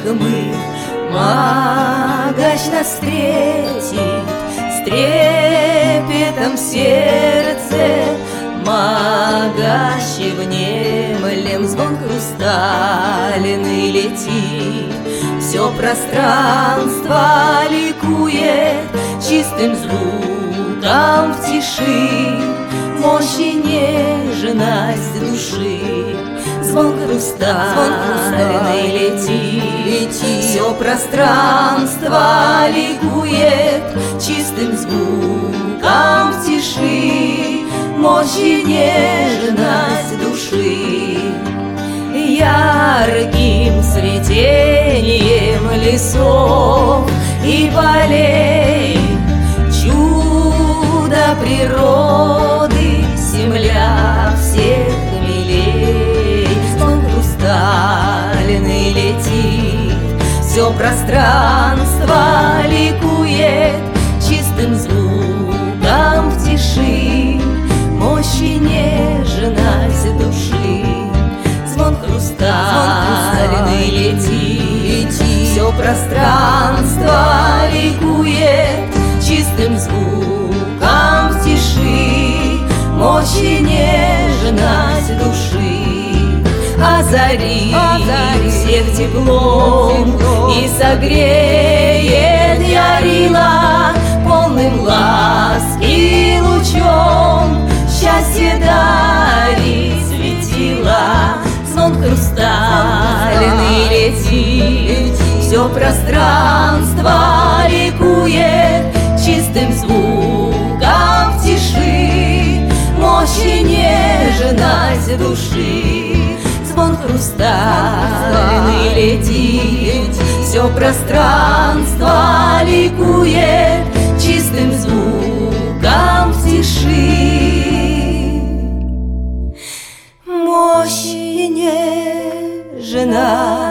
мы, Магач нас встретит с трепетом в сердце. Магач, внемлем, звон хрустальный летит, все пространство ликует чистым звуком в тиши, мощь и нежность души. Звон хрустальный летит, все пространство ликует чистым звуком в тиши, мощь и нежность души. Ярким цветением лесов и полей, чудо природы, земля всех милей. Звон хрустальный летит, все пространство ликует чистым звуком в тиши, мощь и нежность души. Звон хрустальный летит, все пространство ликует чистым звуком в тиши, мощь и нежность души. Озарит всех теплом и согреет ярила полным ласки лучом, счастье дарит светила. Звон хрустальный летит, все пространство ликует чистым звуком в тиши, мощь и нежность души. Звон хрустальный летит, все пространство ликует чистым звуком в тиши, мощь и нежность